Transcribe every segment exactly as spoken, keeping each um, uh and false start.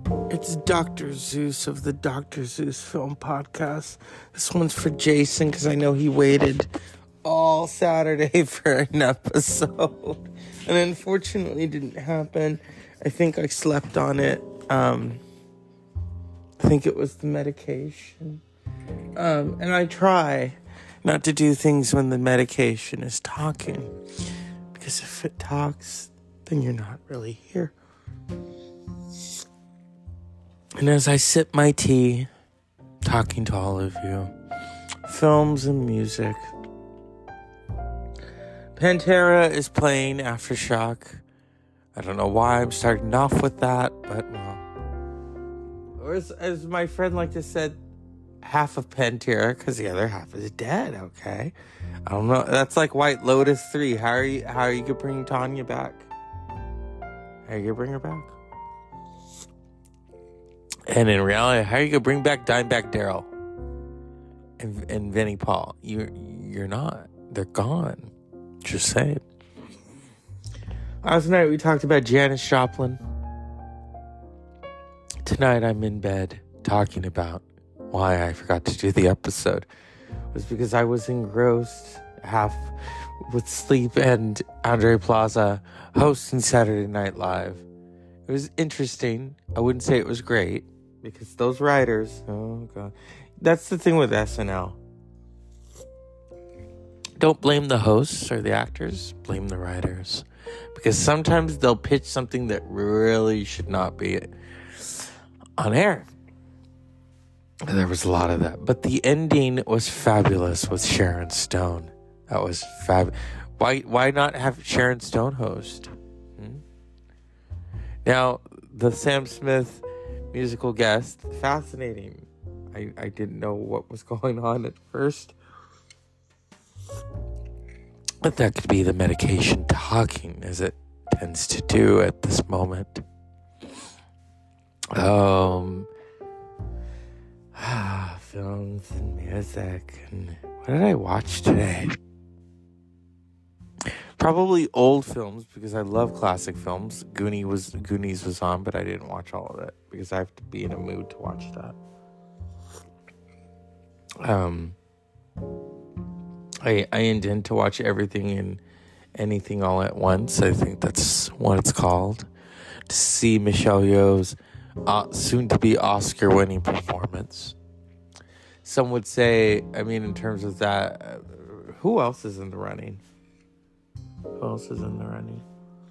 It's Doctor Zeus of the Doctor Zeus Film Podcast. This one's for Jason because I know he waited all Saturday for an episode. And unfortunately it didn't happen. I think I slept on it. Um, I think it was the medication. Um, and I try not to do things when the medication is talking. Because if it talks, then you're not really here. And as I sip my tea, talking to all of you, films and music, Pantera is playing Aftershock. I don't know why I'm starting off with that, but well. Or as, as my friend like to said, half of Pantera, because the other half is dead, okay? I don't know. That's like White Lotus three. How are you, how are you going to bring Tanya back? How are you going to bring her back? And in reality, how are you going to bring back Dimebag Darrell and, and Vinnie Paul? You're, you're not. They're gone. Just saying. Last night we talked about Janis Joplin. Tonight I'm in bed talking about why I forgot to do the episode. It was because I was engrossed half with sleep and Andre Plaza hosting Saturday Night Live. It was interesting. I wouldn't say it was great. Because those writers, oh God. That's the thing with S N L. Don't blame the hosts or the actors. Blame the writers. Because sometimes they'll pitch something that really should not be on air. There was a lot of that. But the ending was fabulous with Sharon Stone. That was fab. Why, why not have Sharon Stone host? Hmm? Now, the Sam Smith musical guest, fascinating. I, I didn't know what was going on at first. But that could be the medication talking, as it tends to do at this moment. Um, ah, films and music. And what did I watch today? Probably old films, because I love classic films. Goonies was Goonies was on, but I didn't watch all of it because I have to be in a mood to watch that. Um, I I intend to watch everything and anything all at once. I think that's what it's called. To see Michelle Yeoh's uh, soon-to-be Oscar-winning performance. Some would say, I mean, in terms of that, uh, who else is in the running? Who else is in the running?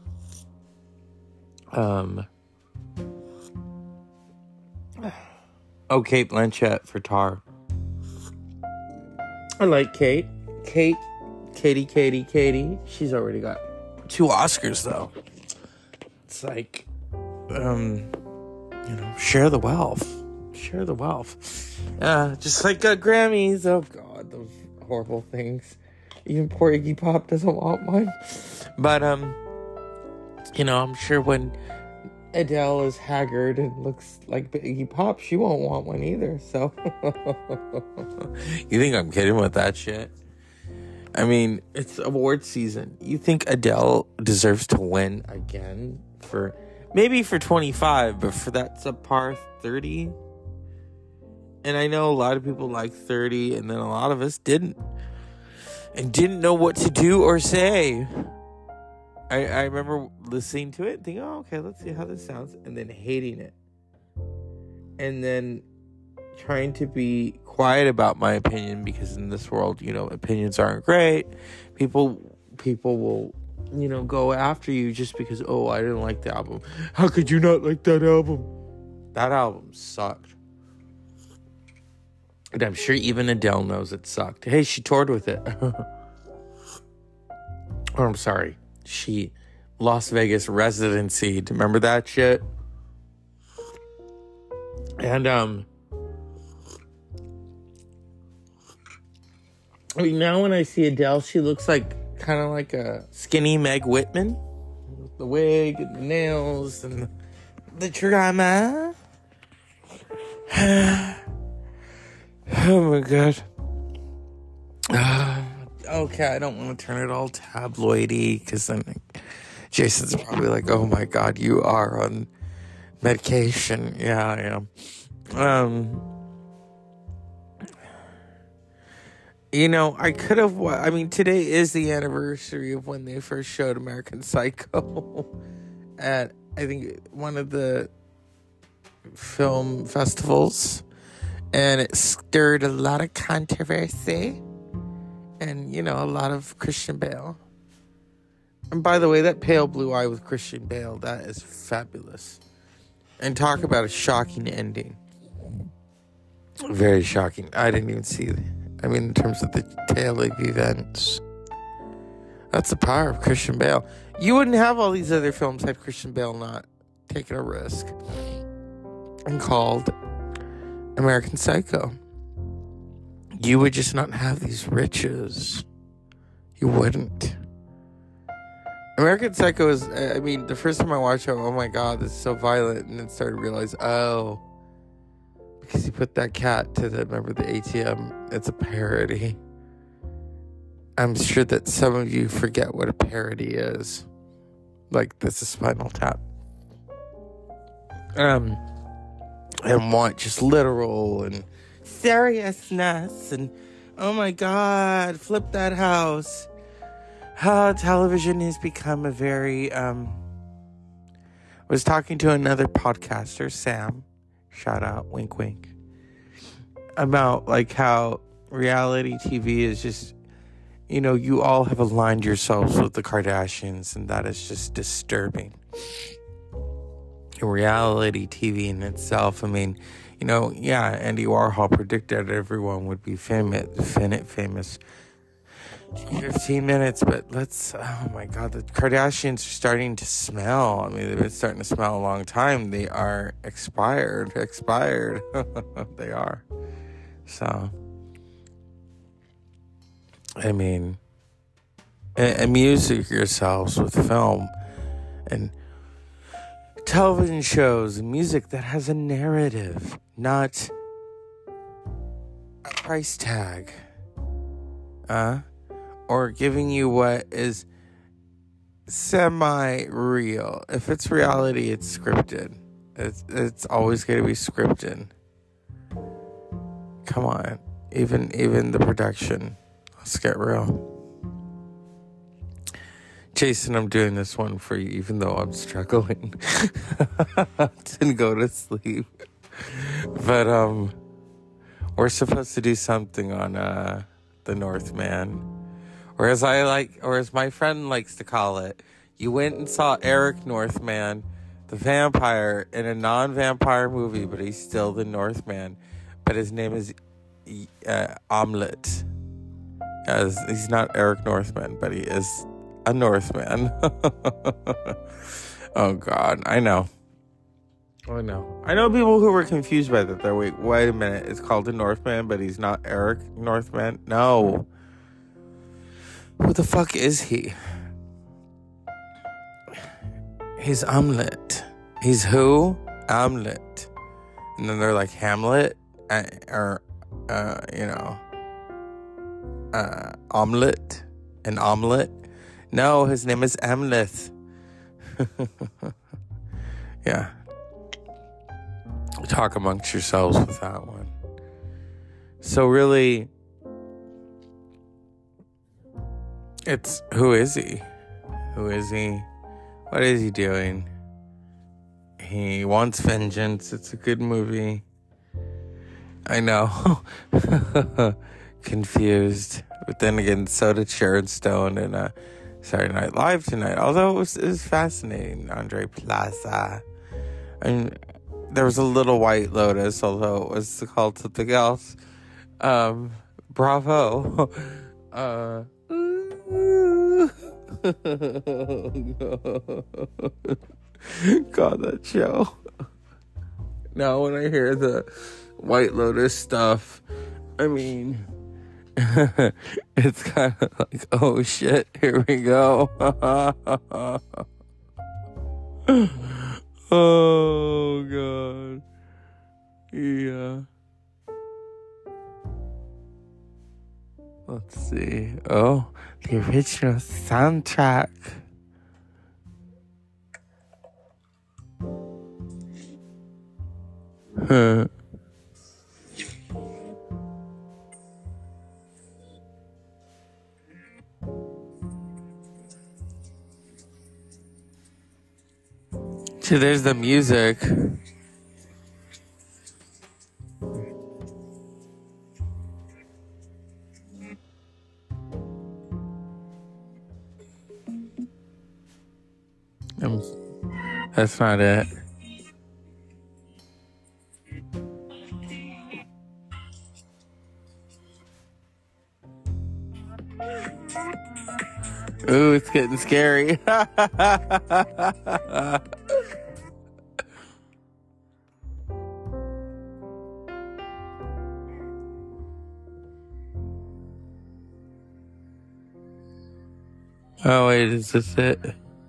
Um. Oh, Cate Blanchett for Tar. I like Kate. Kate. Katie, Katie, Katie. She's already got two Oscars, though. It's like, um, you know, share the wealth. Share the wealth. Uh, just like uh, Grammys. Oh, God, those horrible things. Even poor Iggy Pop doesn't want one. But, um, you know, I'm sure when Adele is haggard and looks like Iggy Pop, she won't want one either, so. You think I'm kidding with that shit? I mean, it's award season. You think Adele deserves to win again for, maybe for twenty-five, but for that subpar thirty? And I know a lot of people like thirty, and then a lot of us didn't. And didn't know what to do or say. I, I remember listening to it and thinking, oh, okay, let's see how this sounds. And then hating it. And then trying to be quiet about my opinion, because in this world, you know, opinions aren't great. People people will, you know, go after you just because, oh, I didn't like the album. How could you not like that album? That album sucked. And I'm sure even Adele knows it sucked. Hey, she toured with it. Or I'm sorry. She Las Vegas residency. Remember that shit? And, um... I mean, now when I see Adele, she looks like, kind of like a skinny Meg Whitman. The wig and the nails and the drama. Oh my God. Uh, okay, I don't want to turn it all tabloidy, because then Jason's probably like, oh my God, you are on medication. Yeah, yeah. Um, you know, I could have. I mean, today is the anniversary of when they first showed American Psycho at, I think, one of the film festivals, and it stirred a lot of controversy, and you know, a lot of Christian Bale. And by the way, that pale blue eye with Christian Bale, that is fabulous. And talk about a shocking ending. Very shocking. I didn't even see it. I mean, in terms of the tail of events. That's the power of Christian Bale. You wouldn't have all these other films had Christian Bale not taken a risk and called American Psycho. You would just not have these riches. You wouldn't. American Psycho is, I mean, the first time I watched it, oh my God, this is so violent. And then started to realize, oh, because he put that cat to the, remember the A T M? It's a parody. I'm sure that some of you forget what a parody is. Like, this is Spinal Tap. Um, and want just literal and seriousness and, oh my God, flip that house. Uh, television has become a very, um, I was talking to another podcaster, Sam, shout out, wink, wink, about, like, how reality T V is just, you know, you all have aligned yourselves with the Kardashians, and that is just disturbing. Reality T V in itself, I mean, you know, yeah, Andy Warhol predicted everyone would be famous, famous, fifteen minutes, but let's, oh my God, the Kardashians are starting to smell. I mean, they've been starting to smell a long time. They are expired, expired. They are. So, I mean, amuse yourselves with film and television shows and music that has a narrative, not a price tag. Uh, or giving you what is semi-real. If it's reality, it's scripted. It's, it's always going to be scripted. Come on. Even, even the production. Let's get real. Jason, I'm doing this one for you, even though I'm struggling to go to sleep. But, um, we're supposed to do something on, uh, The Northman. Or as I like, or as my friend likes to call it, you went and saw Eric Northman, the vampire, in a non-vampire movie, but he's still the Northman. But his name is uh, Omelette. As he's not Eric Northman, but he is a Northman. Oh God, I know. I know. I know people who were confused by that. They're wait, wait a minute. It's called the Northman, but he's not Eric Northman. No. Who the fuck is he? He's Omelette. He's who? Omelette. And then they're like Hamlet, uh, or uh, you know, uh, omelet, an omelet. No, his name is Amleth. Yeah. Talk amongst yourselves with that one. So really, it's, who is he? Who is he? What is he doing? He wants vengeance. It's a good movie. I know. Confused. But then again, so did Sharon Stone in uh, Saturday Night Live tonight. Although it was, it was fascinating. Andre Plaza. I mean, there was a little White Lotus, although it was called something else. Um, bravo. uh, God, that show. Now, when I hear the White Lotus stuff, I mean, it's kind of like, oh shit, here we go. Oh God. Yeah. Let's see. Oh, the original soundtrack. Huh. So there's the music. Um, that's not it. Ooh, it's getting scary. Oh, wait, is this it?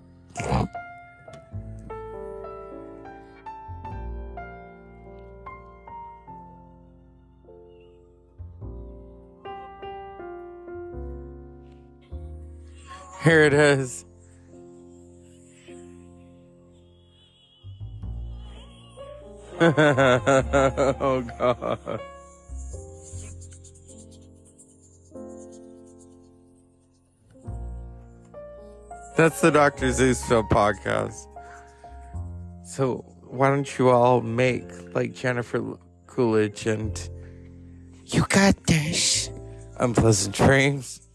Here it is. Oh, God. That's the Doctor Zeusville podcast. So why don't you all make like Jennifer Coolidge and you got this unpleasant dreams?